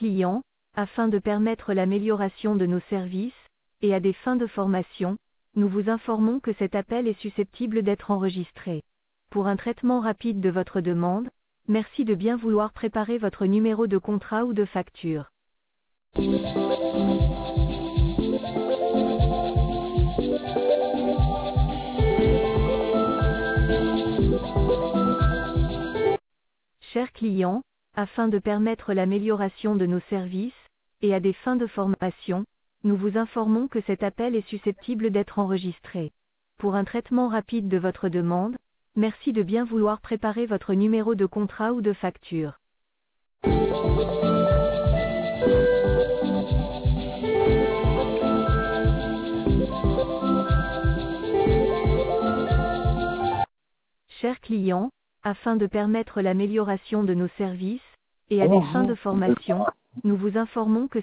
client, afin de permettre l'amélioration de nos services, et à des fins de formation, nous vous informons que cet appel est susceptible d'être enregistré. Pour un traitement rapide de votre demande, merci de bien vouloir préparer votre numéro de contrat ou de facture. Chers clients, afin de permettre l'amélioration de nos services, et à des fins de formation, nous vous informons que cet appel est susceptible d'être enregistré. Pour un traitement rapide de votre demande, merci de bien vouloir préparer votre numéro de contrat ou de facture. Chers clients, afin de permettre l'amélioration de nos services, et à des fins de formation, nous vous informons que